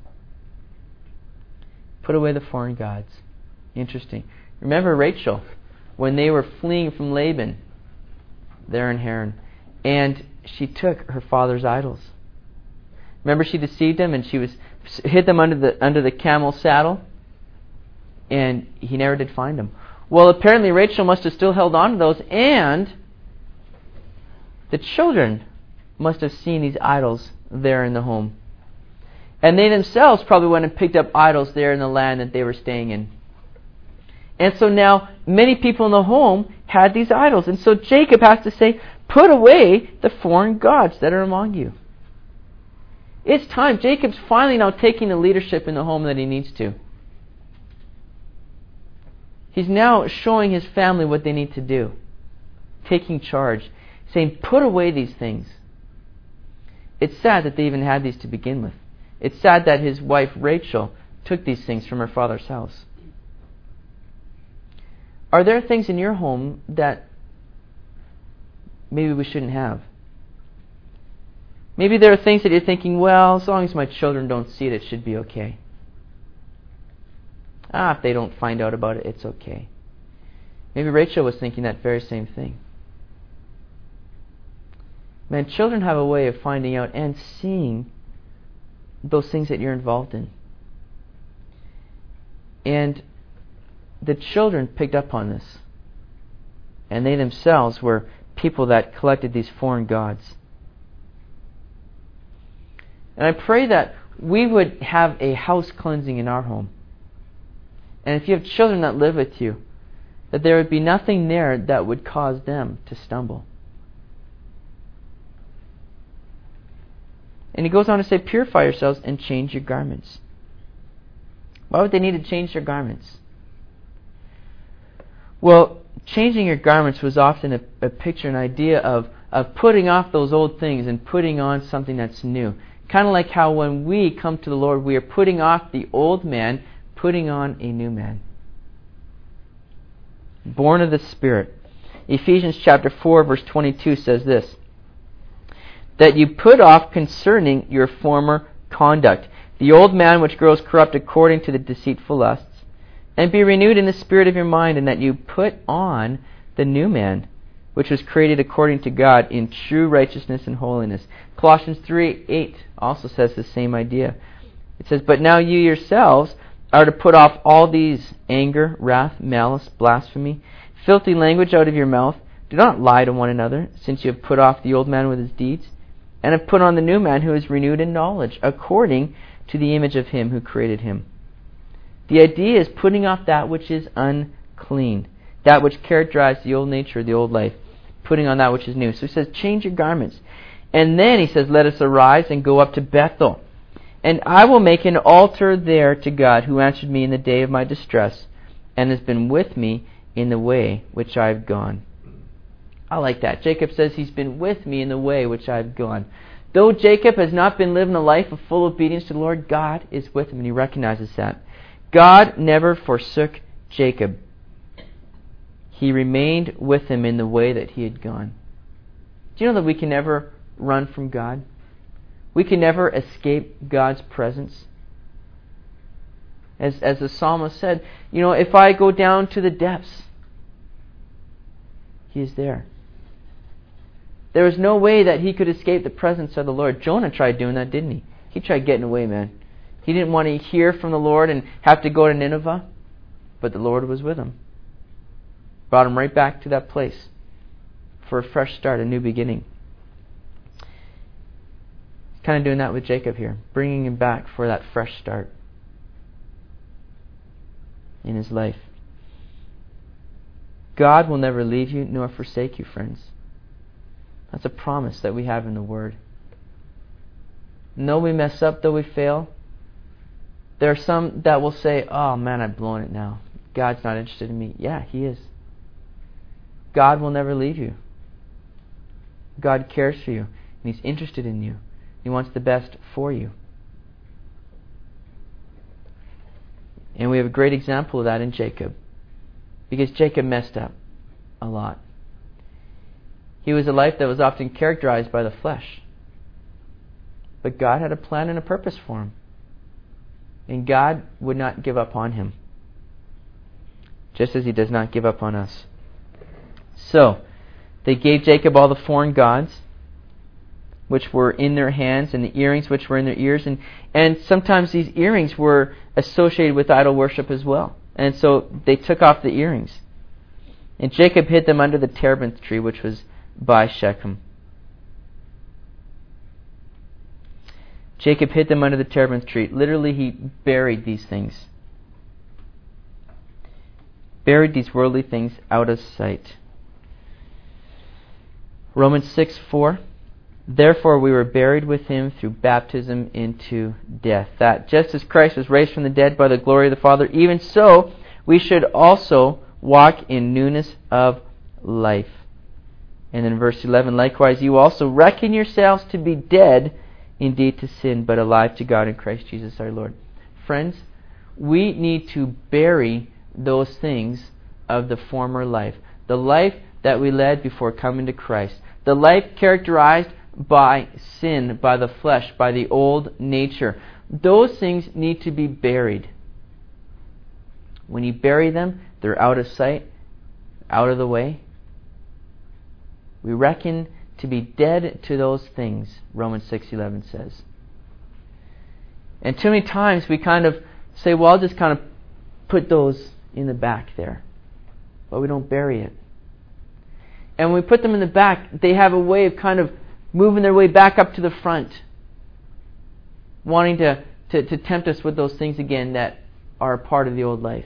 S1: Put away the foreign gods. Interesting. Remember Rachel, when they were fleeing from Laban there in Haran, and she took her father's idols. Remember, she deceived him, and she was hid them under the under the camel's saddle, and he never did find them. Well, apparently Rachel must have still held on to those, and the children must have seen these idols there in the home. And they themselves probably went and picked up idols there in the land that they were staying in. And so now many people in the home had these idols. And so Jacob has to say, put away the foreign gods that are among you. It's time. Jacob's finally now taking the leadership in the home that he needs to. He's now showing his family what they need to do. Taking charge. Saying, put away these things. It's sad that they even had these to begin with. It's sad that his wife Rachel took these things from her father's house. Are there things in your home that maybe we shouldn't have? Maybe there are things that you're thinking, well, as long as my children don't see it, it should be okay. Ah, if they don't find out about it, it's okay. Maybe Rachel was thinking that very same thing. Man, children have a way of finding out and seeing those things that you're involved in. And the children picked up on this. And they themselves were people that collected these foreign gods. And I pray that we would have a house cleansing in our home. And if you have children that live with you, that there would be nothing there that would cause them to stumble. And he goes on to say, purify yourselves and change your garments. Why would they need to change their garments? Well, changing your garments was often a, a picture, an idea of, of putting off those old things and putting on something that's new. Kind of like how when we come to the Lord, we are putting off the old man, putting on a new man. Born of the Spirit. Ephesians chapter four verse twenty-two says this, that you put off concerning your former conduct the old man which grows corrupt according to the deceitful lusts, and be renewed in the spirit of your mind, and that you put on the new man, which was created according to God in true righteousness and holiness. Colossians three eight also says the same idea. It says, but now you yourselves are to put off all these: anger, wrath, malice, blasphemy, filthy language out of your mouth. Do not lie to one another, since you have put off the old man with his deeds, and have put on the new man, who is renewed in knowledge, according to the image of him who created him. The idea is putting off that which is unclean, that which characterized the old nature, the old life, putting on that which is new. So he says, change your garments. And then he says, let us arise and go up to Bethel. And I will make an altar there to God, who answered me in the day of my distress, and has been with me in the way which I have gone. I like that. Jacob says he's been with me in the way which I have gone. Though Jacob has not been living a life of full obedience to the Lord, God is with him, and he recognizes that. God never forsook Jacob. He remained with him in the way that he had gone. Do you know that we can never run from God? We can never escape God's presence. As, as the psalmist said, you know, if I go down to the depths, he is there. There was no way that he could escape the presence of the Lord. Jonah tried doing that, didn't he? He tried getting away, man. He didn't want to hear from the Lord and have to go to Nineveh, but the Lord was with him. Brought him right back to that place for a fresh start, a new beginning. He's kind of doing that with Jacob here, bringing him back for that fresh start in his life. God will never leave you nor forsake you, friends. That's a promise that we have in the Word. Though we mess up, though we fail, there are some that will say, oh man, I've blown it now. God's not interested in me. Yeah, He is. God will never leave you. God cares for you, and He's interested in you. He wants the best for you. And we have a great example of that in Jacob, because Jacob messed up a lot. He was a life that was often characterized by the flesh. But God had a plan and a purpose for him. And God would not give up on him, just as He does not give up on us. So, they gave Jacob all the foreign gods which were in their hands, and the earrings which were in their ears. And, and sometimes these earrings were associated with idol worship as well. And so they took off the earrings. And Jacob hid them under the terebinth tree, which was by Shechem. Jacob hid them under the terebinth tree. Literally, he buried these things. Buried these worldly things out of sight. Romans six four. Therefore we were buried with Him through baptism into death, that just as Christ was raised from the dead by the glory of the Father, even so we should also walk in newness of life. And then verse eleven, likewise you also reckon yourselves to be dead indeed to sin, but alive to God in Christ Jesus our Lord. Friends, we need to bury those things of the former life. The life that we led before coming to Christ. The life characterized by sin, by the flesh, by the old nature. Those things need to be buried. When you bury them, they're out of sight, out of the way. We reckon to be dead to those things, Romans six eleven says. And too many times we kind of say, well, I'll just kind of put those in the back there. But we don't bury it. And when we put them in the back, they have a way of kind of moving their way back up to the front, wanting to, to, to tempt us with those things again that are a part of the old life.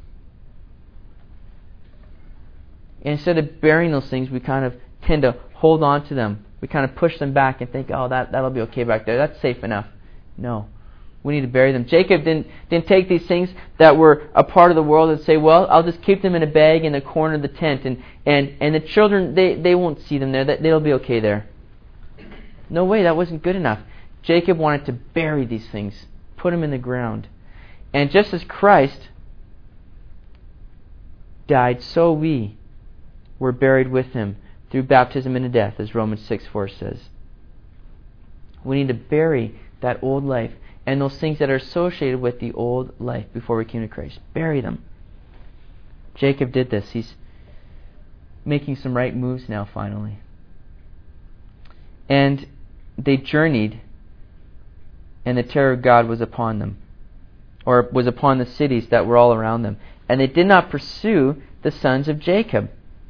S1: And instead of burying those things, we kind of tend to hold on to them. We kind of push them back and think, oh, that, that'll be okay back there. That's safe enough. No. We need to bury them. Jacob didn't, didn't take these things that were a part of the world and say, well, I'll just keep them in a bag in the corner of the tent. And, and, and the children, they, they won't see them there. They'll be okay there. No way, that wasn't good enough. Jacob wanted to bury these things, put them in the ground. And just as Christ died, so we were buried with Him through baptism into death, as Romans six four says. We need to bury that old life and those things that are associated with the old life before we came to Christ. Bury them. Jacob did this. He's making some right moves now, finally. And they journeyed, and the terror of God was upon them, or was upon the cities that were all around them. And they did not pursue the sons of Jacob.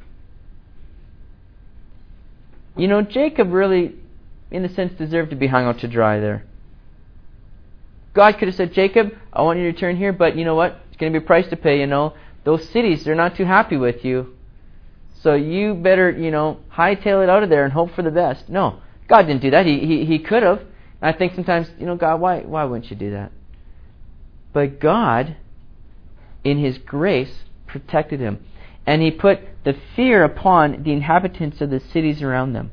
S1: You know, Jacob really, in a sense, deserved to be hung out to dry there. God could have said, Jacob, I want you to return here, but you know what? It's going to be a price to pay, you know. Those cities, they're not too happy with you. So you better, you know, hightail it out of there and hope for the best. No, God didn't do that. He he, he could have. And I think sometimes, you know, God, why why wouldn't you do that? But God, in His grace, protected him. And He put the fear upon the inhabitants of the cities around them.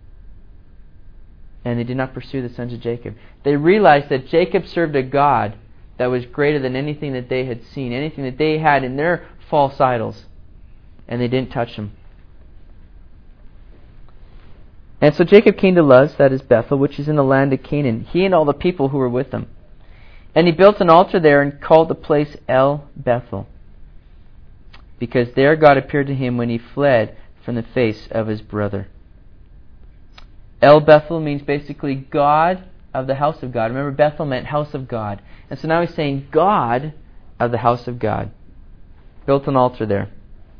S1: And they did not pursue the sons of Jacob. They realized that Jacob served a God that was greater than anything that they had seen, anything that they had in their false idols. And they didn't touch him. And so Jacob came to Luz, that is Bethel, which is in the land of Canaan, he and all the people who were with him. And he built an altar there and called the place El Bethel, because there God appeared to him when he fled from the face of his brother. El Bethel means basically God of the house of God. Remember, Bethel meant house of God. And so now he's saying God of the house of God. Built an altar there.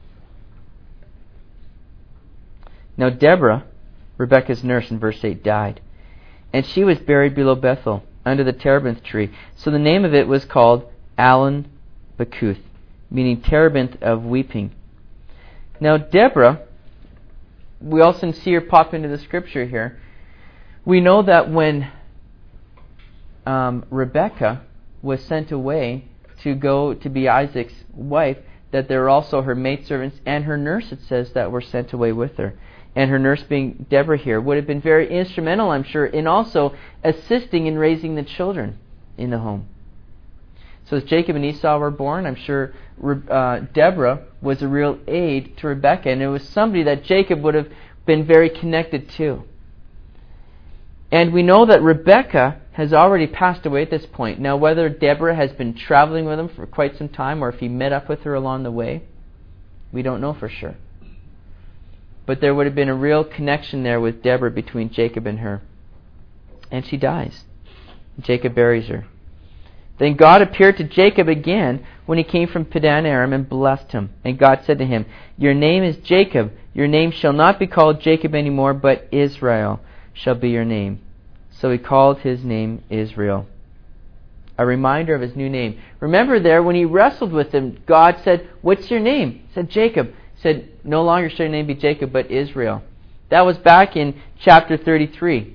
S1: Now Deborah, Rebekah's nurse in verse eight, died. And she was buried below Bethel, under the terebinth tree. So the name of it was called Allon Bacuth, meaning terebinth of weeping. Now Deborah, we also see her pop into the scripture here. We know that when um, Rebekah was sent away to go to be Isaac's wife, that there were also her maidservants and her nurse, it says, that were sent away with her. And her nurse, being Deborah here, would have been very instrumental, I'm sure, in also assisting in raising the children in the home. So as Jacob and Esau were born, I'm sure uh, Deborah was a real aid to Rebekah, and it was somebody that Jacob would have been very connected to. And we know that Rebekah has already passed away at this point. Now, whether Deborah has been traveling with him for quite some time, or if he met up with her along the way, we don't know for sure. But there would have been a real connection there with Deborah between Jacob and her. And she dies. Jacob buries her. Then God appeared to Jacob again when he came from Padan Aram and blessed him. And God said to him, "Your name is Jacob. Your name shall not be called Jacob anymore, but Israel shall be your name." So he called his name Israel. A reminder of his new name. Remember there, when he wrestled with him, God said, "What's your name?" He said, "Jacob." He said, "No longer shall your name be Jacob, but Israel." That was back in chapter thirty-three.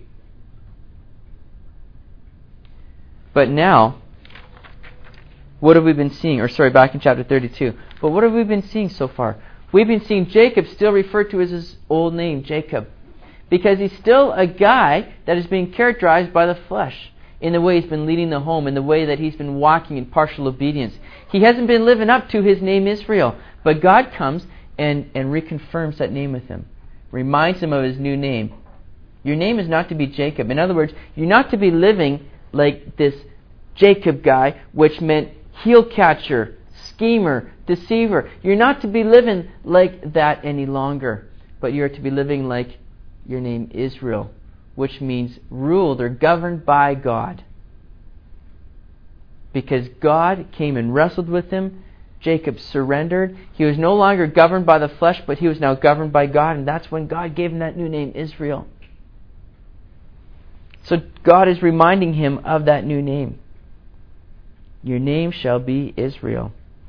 S1: But now, what have we been seeing? Or sorry, back in chapter thirty-two. But what have we been seeing so far? We've been seeing Jacob still referred to as his old name, Jacob. Because he's still a guy that is being characterized by the flesh in the way he's been leading the home, in the way that he's been walking in partial obedience. He hasn't been living up to his name Israel. But God comes and, and reconfirms that name with him. Reminds him of his new name. Your name is not to be Jacob. In other words, you're not to be living like this Jacob guy, which meant heel catcher, schemer, deceiver. You're not to be living like that any longer. But you're to be living like your name Israel, which means ruled or governed by God. Because God came and wrestled with him, Jacob surrendered. He was no longer governed by the flesh, but he was now governed by God, and that's when God gave him that new name, Israel. So God is reminding him of that new name. Your name shall be Israel.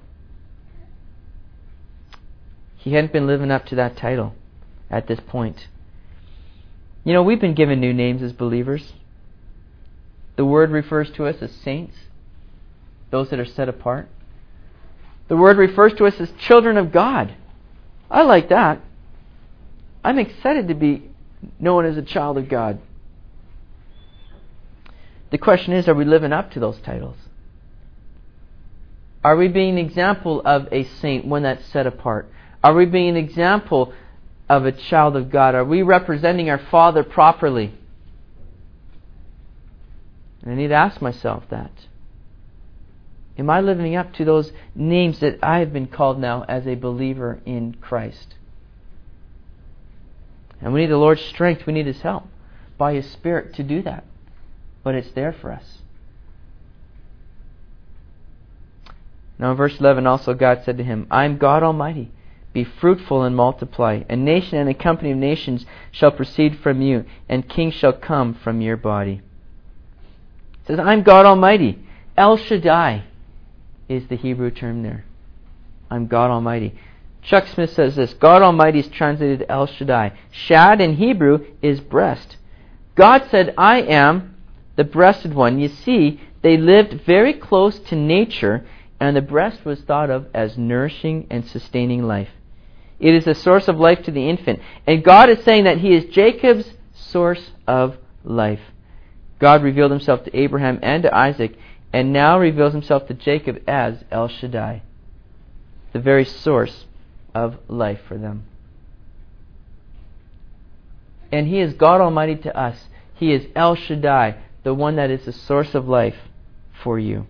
S1: He hadn't been living up to that title at this point. You know, we've been given new names as believers. The Word refers to us as saints, those that are set apart. The Word refers to us as children of God. I like that. I'm excited to be known as a child of God. The question is, are we living up to those titles? Are we being an example of a saint, one that's set apart? Are we being an example of a child of God? Are we representing our Father properly? And I need to ask myself that. Am I living up to those names that I have been called now as a believer in Christ? And we need the Lord's strength. We need His help by His Spirit to do that. But it's there for us. Now in verse eleven also God said to him, I am God Almighty. Be fruitful and multiply. A nation and a company of nations shall proceed from you, and kings shall come from your body. It says, I'm God Almighty. El Shaddai is the Hebrew term there. I'm God Almighty. Chuck Smith says this, God Almighty is translated El Shaddai. Shad in Hebrew is breast. God said, I am the breasted one. You see, they lived very close to nature, and the breast was thought of as nourishing and sustaining life. It is the source of life to the infant. And God is saying that He is Jacob's source of life. God revealed Himself to Abraham and to Isaac, and now reveals Himself to Jacob as El Shaddai, the very source of life for them. And He is God Almighty to us. He is El Shaddai, the one that is the source of life for you.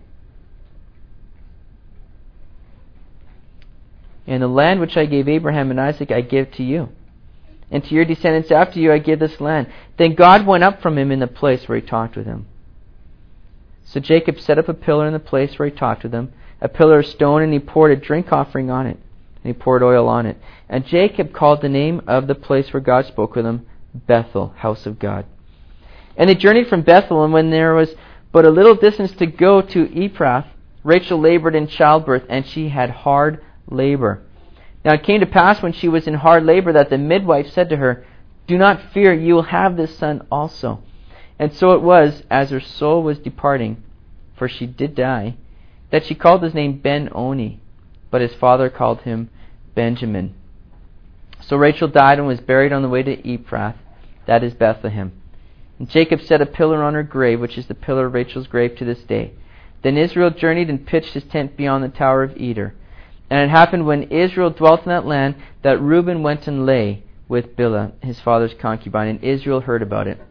S1: And the land which I gave Abraham and Isaac I give to you. And to your descendants after you I give this land. Then God went up from him in the place where He talked with him. So Jacob set up a pillar in the place where He talked with him, a pillar of stone, and he poured a drink offering on it. And he poured oil on it. And Jacob called the name of the place where God spoke with him, Bethel, house of God. And they journeyed from Bethel, and when there was but a little distance to go to Ephrath, Rachel labored in childbirth, and she had hard labor. Now it came to pass when she was in hard labor that the midwife said to her, Do not fear, you will have this son also. And so it was, as her soul was departing, for she did die, that she called his name Ben-Oni, but his father called him Benjamin. So Rachel died and was buried on the way to Ephrath, that is Bethlehem. And Jacob set a pillar on her grave, which is the pillar of Rachel's grave to this day. Then Israel journeyed and pitched his tent beyond the tower of Eder. And it happened when Israel dwelt in that land that Reuben went and lay with Bilhah, his father's concubine, and Israel heard about it.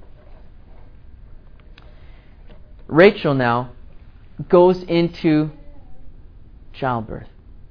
S1: Rachel now goes into childbirth.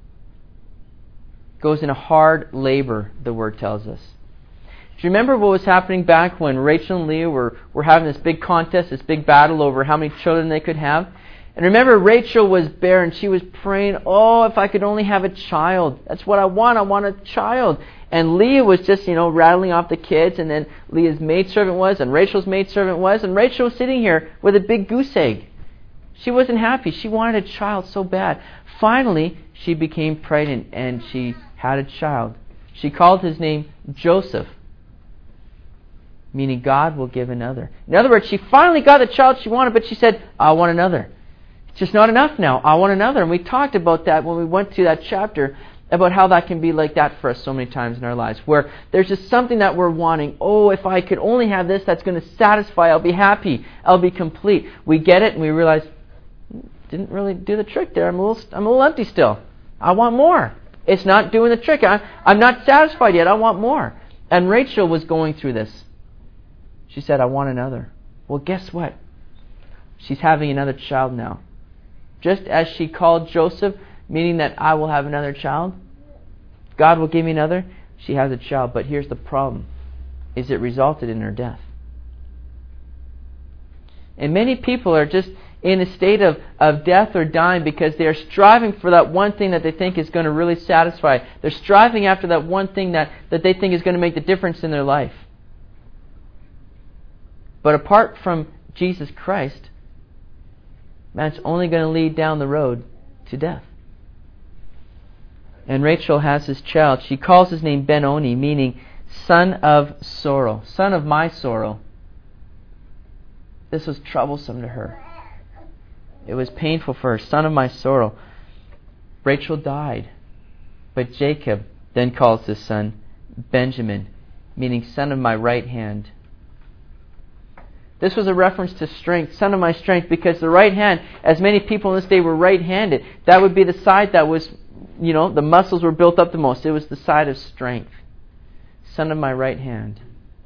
S1: Goes into hard labor, the word tells us. Do you remember what was happening back when Rachel and Leah were, were having this big contest, this big battle over how many children they could have? And remember, Rachel was barren. She was praying, oh, if I could only have a child. That's what I want. I want a child. And Leah was just, you know, rattling off the kids. And then Leah's maidservant was, and Rachel's maidservant was. And Rachel was sitting here with a big goose egg. She wasn't happy. She wanted a child so bad. Finally, she became pregnant, and she had a child. She called his name Joseph, meaning God will give another. In other words, she finally got the child she wanted, but she said, I want another. It's just not enough now. I want another. And we talked about that when we went to that chapter, about how that can be like that for us so many times in our lives, where there's just something that we're wanting. Oh, if I could only have this, that's going to satisfy. I'll be happy. I'll be complete. We get it, and we realize, didn't really do the trick there. I'm a little, I'm a little empty still. I want more. It's not doing the trick. I, I'm not satisfied yet. I want more. And Rachel was going through this. She said, I want another. Well, guess what? She's having another child now. Just as she called Joseph, meaning that I will have another child, God will give me another, she has a child. But here's the problem, is it resulted in her death. And many people are just in a state of, of death or dying because they are striving for that one thing that they think is going to really satisfy. They're striving after that one thing that, that they think is going to make the difference in their life. But apart from Jesus Christ, that's only going to lead down the road to death. And Rachel has this child. She calls his name Ben-Oni, meaning son of sorrow, son of my sorrow. This was troublesome to her. It was painful for her, son of my sorrow. Rachel died. But Jacob then calls his son Benjamin, meaning son of my right hand. This was a reference to strength, son of my strength, because the right hand, as many people in this day were right-handed, that would be the side that was, you know, the muscles were built up the most. It was the side of strength. Son of my right hand.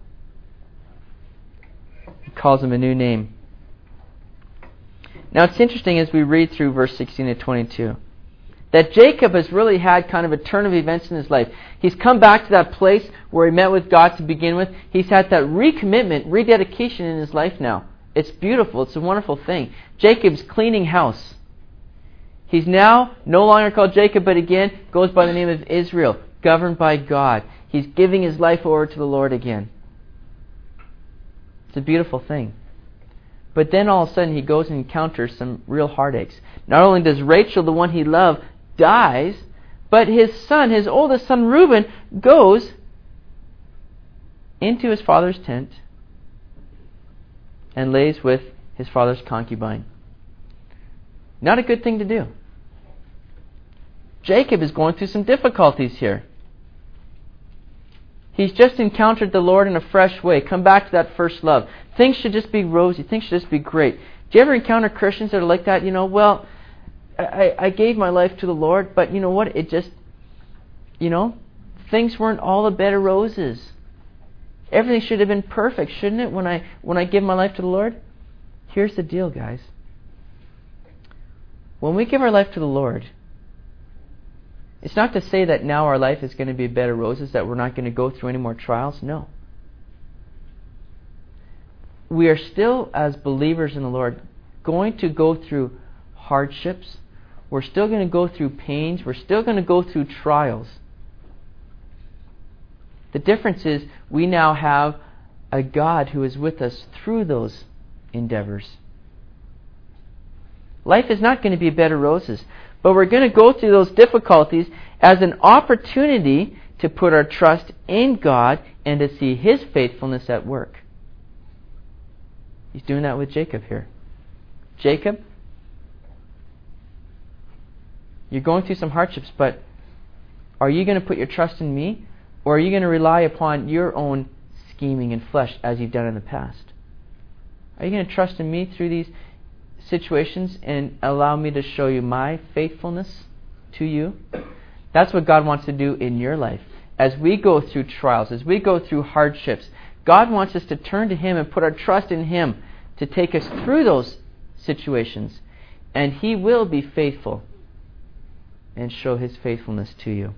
S1: He calls him a new name. Now it's interesting as we read through verse sixteen to twenty-two that Jacob has really had kind of a turn of events in his life. He's come back to that place where he met with God to begin with. He's had that recommitment, rededication in his life now. It's beautiful. It's a wonderful thing. Jacob's cleaning house. He's now no longer called Jacob, but again goes by the name of Israel, governed by God. He's giving his life over to the Lord again. It's a beautiful thing. But then all of a sudden he goes and encounters some real heartaches. Not only does Rachel, the one he loved, dies, but his son, his oldest son Reuben, goes into his father's tent and lays with his father's concubine. Not a good thing to do. Jacob is going through some difficulties here. He's just encountered the Lord in a fresh way. Come back to that first love. Things should just be rosy. Things should just be great. Do you ever encounter Christians that are like that? You know, well, I, I gave my life to the Lord, but you know what? It just, you know, things weren't all a bed of roses. Everything should have been perfect, shouldn't it, when I when I give my life to the Lord? Here's the deal, guys. When we give our life to the Lord, it's not to say that now our life is going to be a bed of roses, that we're not going to go through any more trials. No. We are still, as believers in the Lord, going to go through hardships. We're still going to go through pains. We're still going to go through trials. The difference is we now have a God who is with us through those endeavors. Life is not going to be a bed of roses, but we're going to go through those difficulties as an opportunity to put our trust in God and to see His faithfulness at work. He's doing that with Jacob here. Jacob, you're going through some hardships, but are you going to put your trust in me, or are you going to rely upon your own scheming and flesh as you've done in the past? Are you going to trust in me through these situations and allow me to show you my faithfulness to you? That's what God wants to do in your life. As we go through trials, as we go through hardships, God wants us to turn to Him and put our trust in Him to take us through those situations. And He will be faithful and show His faithfulness to you.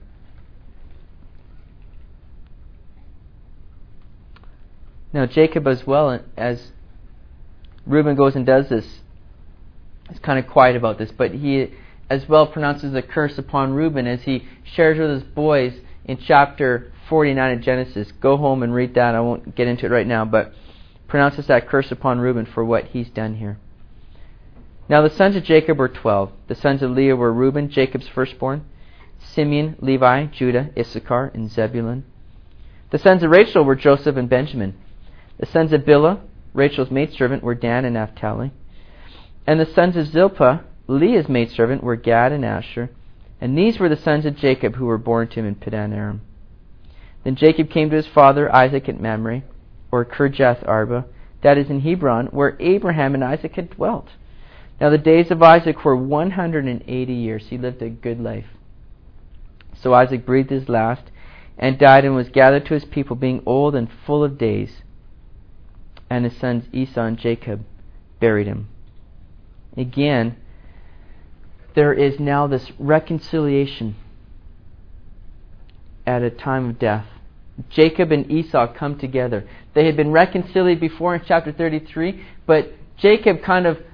S1: Now Jacob, as well as Reuben goes and does this, is kind of quiet about this, but he as well pronounces a curse upon Reuben as he shares with his boys in chapter forty-nine of Genesis. Go home and read that. I won't get into it right now, but pronounces that curse upon Reuben for what he's done here. Now the sons of Jacob were twelve. The sons of Leah were Reuben, Jacob's firstborn, Simeon, Levi, Judah, Issachar, and Zebulun. The sons of Rachel were Joseph and Benjamin. The sons of Bilhah, Rachel's maidservant, were Dan and Naphtali. And the sons of Zilpah, Leah's maidservant, were Gad and Asher. And these were the sons of Jacob who were born to him in Padan Aram. Then Jacob came to his father Isaac at Mamre, or Kirjath Arba, that is in Hebron, where Abraham and Isaac had dwelt. Now the days of Isaac were one hundred eighty years. He lived a good life. So Isaac breathed his last and died and was gathered to his people, being old and full of days. And his sons Esau and Jacob buried him. Again, there is now this reconciliation at a time of death. Jacob and Esau come together. They had been reconciled before in chapter thirty-three, but Jacob kind of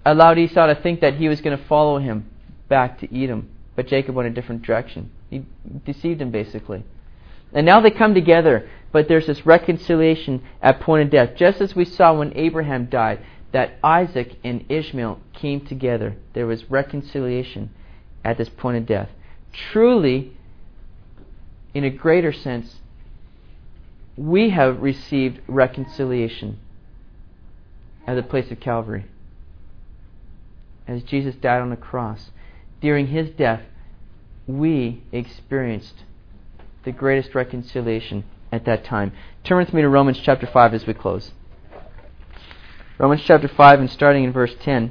S1: allowed Esau to think that he was going to follow him back to Edom. But Jacob went a different direction. He deceived him, basically. And now they come together, but there's this reconciliation at point of death. Just as we saw when Abraham died, that Isaac and Ishmael came together. There was reconciliation at this point of death. Truly, in a greater sense, we have received reconciliation at the place of Calvary. As Jesus died on the cross, during His death, we experienced the greatest reconciliation at that time. Turn with me to Romans chapter five as we close. Romans chapter five, and starting in verse ten.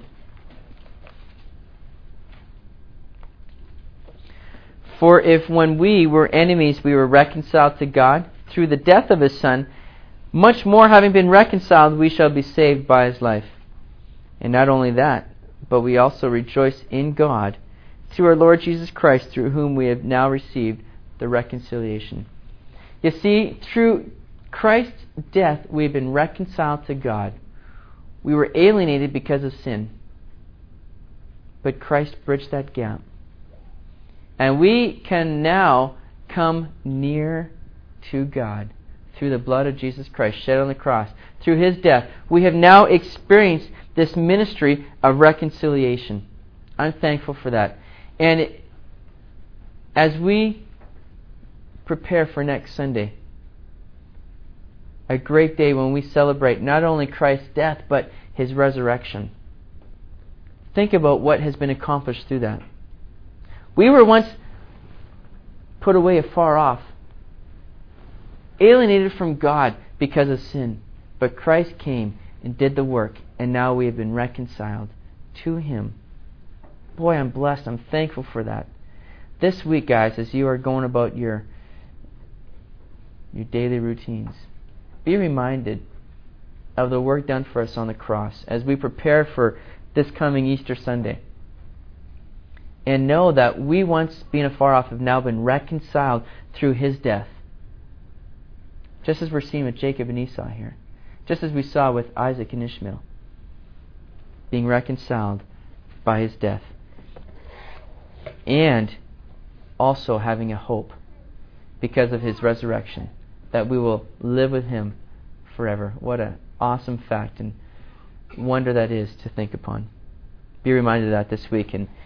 S1: For if when we were enemies we were reconciled to God through the death of His Son, much more having been reconciled we shall be saved by His life. And not only that, but we also rejoice in God through our Lord Jesus Christ, through whom we have now received the reconciliation. You see, through Christ's death we have been reconciled to God. We were alienated because of sin, but Christ bridged that gap. And we can now come near to God through the blood of Jesus Christ shed on the cross. Through His death, we have now experienced this ministry of reconciliation. I'm thankful for that. And it, as we prepare for next Sunday, a great day when we celebrate not only Christ's death, but His resurrection, think about what has been accomplished through that. We were once put away afar off, alienated from God because of sin. But Christ came and did the work, and now we have been reconciled to Him. Boy, I'm blessed. I'm thankful for that. This week, guys, as you are going about your, your daily routines, be reminded of the work done for us on the cross as we prepare for this coming Easter Sunday. And know that we, once being afar off, have now been reconciled through His death. Just as we're seeing with Jacob and Esau here. Just as we saw with Isaac and Ishmael. Being reconciled by His death. And also having a hope because of His resurrection, that we will live with Him forever. What an awesome fact and wonder that is to think upon. Be reminded of that this week. And